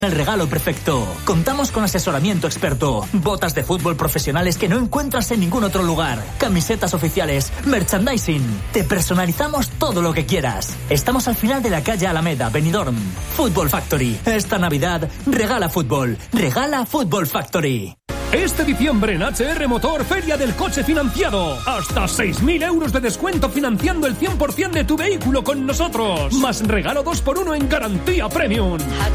El regalo perfecto. Contamos con asesoramiento experto, botas de fútbol profesionales que no encuentras en ningún otro lugar, camisetas oficiales, merchandising. Te personalizamos todo lo que quieras. Estamos al final de la calle Alameda, Benidorm. Football Factory. Esta Navidad, regala fútbol. Regala Football Factory. Este diciembre en HR Motor, Feria del Coche Financiado. Hasta 6.000 euros de descuento financiando el 100% de tu vehículo con nosotros. Más regalo 2x1 en garantía premium.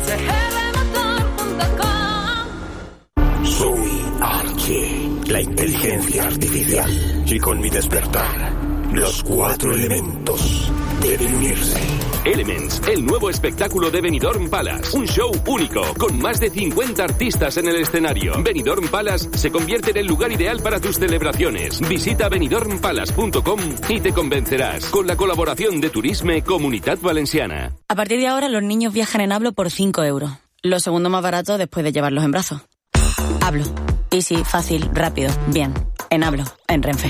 Soy Archie, la inteligencia artificial. Y con mi despertar, los 4 elementos deben unirse. Elements, el nuevo espectáculo de Benidorm Palace. Un show único, con más de 50 artistas en el escenario. Benidorm Palace se convierte en el lugar ideal para tus celebraciones. Visita benidormpalace.com y te convencerás. Con la colaboración de Turisme Comunitat Valenciana. A partir de ahora los niños viajan en Hablo por 5 euros. Lo segundo más barato después de llevarlos en brazos. Hablo. Easy, fácil, rápido, bien. En Hablo, en Renfe.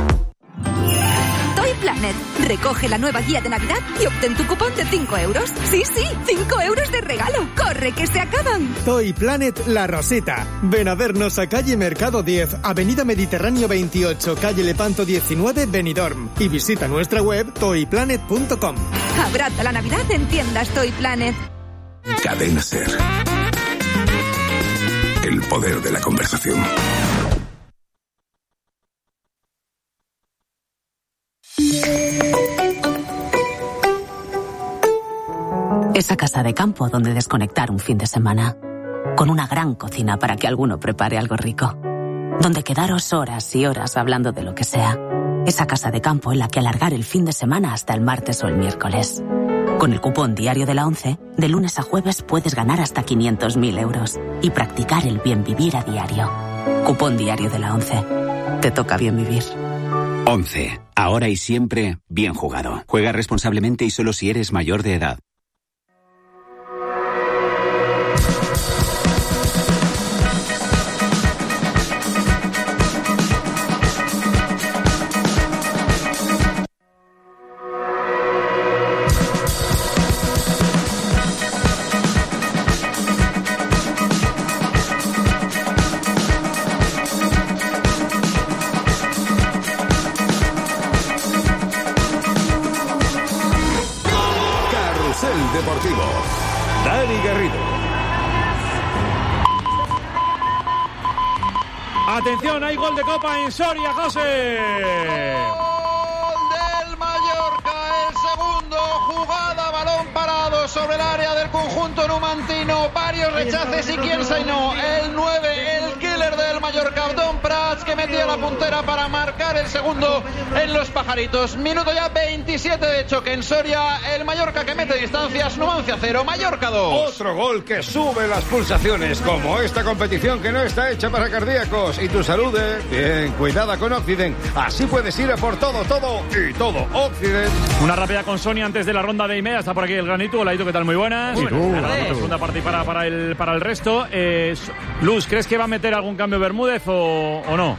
Toy Planet. Recoge la nueva guía de Navidad y obtén tu cupón de 5 euros. Sí, 5 euros de regalo. ¡Corre, que se acaban! Toy Planet La Roseta. Ven a vernos a calle Mercado 10, avenida Mediterráneo 28, calle Lepanto 19, Benidorm. Y visita nuestra web toyplanet.com. Abraza la Navidad en tiendas Toy Planet. Cadena Ser. El poder de la conversación. Esa casa de campo donde desconectar un fin de semana. Con una gran cocina para que alguno prepare algo rico. Donde quedaros horas y horas hablando de lo que sea. Esa casa de campo en la que alargar el fin de semana hasta el martes o el miércoles. Con el cupón diario de la ONCE, de lunes a jueves puedes ganar hasta 500.000 euros y practicar el bien vivir a diario. Cupón diario de la ONCE. Te toca bien vivir. 11. Ahora y siempre, bien jugado. Juega responsablemente y solo si eres mayor de edad. Deportivo. Dani Garrido. Atención, hay gol de Copa en Soria, José. Gol del Mallorca, el segundo, jugada, balón parado sobre el área del conjunto numantino, varios rechaces y quién sabe no, el 9, el killer del Mallorca, Abdón Prats, que metía la puntera para marcar el segundo en los Pajaritos. Minuto ya 27 de choque en Soria, el Mallorca que mete distancias, Numancia 0, Mallorca 2. Otro gol que sube las pulsaciones, como esta competición que no está hecha para cardíacos. Y tu salud, bien cuidada con Occident. Así puedes ir a por todo, todo y todo. Occident. Una rápida con Sonia antes de la ronda de IMEA. Está por aquí el Granito. Hola, ¿qué tal? Muy buenas. Segunda parte para el resto. Luz, ¿crees que va a meter algún cambio Bermúdez o no?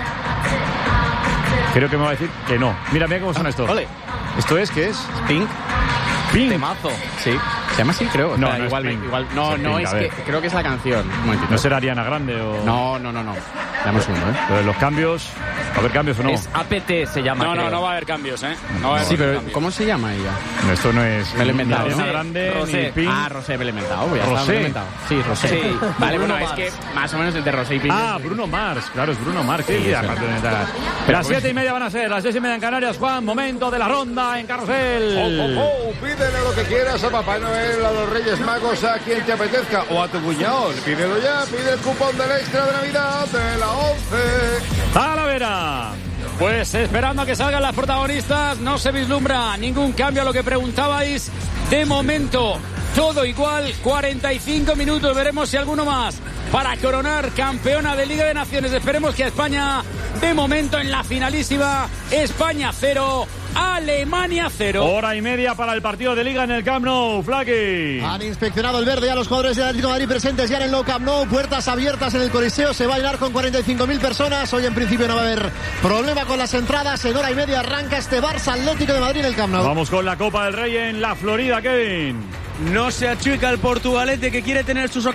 Creo que me va a decir que no. Mira cómo suena esto. Vale. ¿Esto es? ¿Qué es? Pink. Temazo. Sí. ¿Se llama así? Creo. No, no igual, es Pink. igual. No, es que creo que es la canción. Un momentito. ¿No será Ariana Grande o...? No. Dame un segundo, Pero los cambios... ¿Va a haber cambios o no? Es APT, se llama. No va a haber cambios, No va a haber sí, pero cambios. ¿Cómo se llama ella? No, esto no es... Me lo he inventado. Ariana Grande, Rosé. ni Pink. Rosé, me lo he inventado. ¿Rosé? Sí, Rosé. Sí. Vale, bueno, es que más o menos entre Rosé y Pink. Bruno Mars. Claro, es Bruno Mars. Sí, las 7:30 van a ser, las 6:30 en Canarias, Juan. Momento de la ronda en Carrusel. Pídele lo que quieras a Papá Noel, a los Reyes Magos, a quien te apetezca, o a tu cuñado. Pídelo ya, pide el cupón del extra de Navidad de la ONCE. Talavera. Pues esperando a que salgan las protagonistas, no se vislumbra ningún cambio a lo que preguntabais. De momento, todo igual, 45 minutos, veremos si alguno más para coronar campeona de Liga de Naciones. Esperemos que a España, de momento en la finalísima, España 0, Alemania 0. Hora y media para el partido de Liga en el Camp Nou, Flaky. Han inspeccionado el verde ya los jugadores del Atlético de Madrid presentes ya en el Nou Camp Nou. Puertas abiertas en el Coliseo, se va a llenar con 45.000 personas. Hoy en principio no va a haber problema con las entradas. En hora y media arranca este Barça Atlético de Madrid en el Camp Nou. Vamos con la Copa del Rey en la Florida, Kevin. No se achica el Portugalete, que quiere tener sus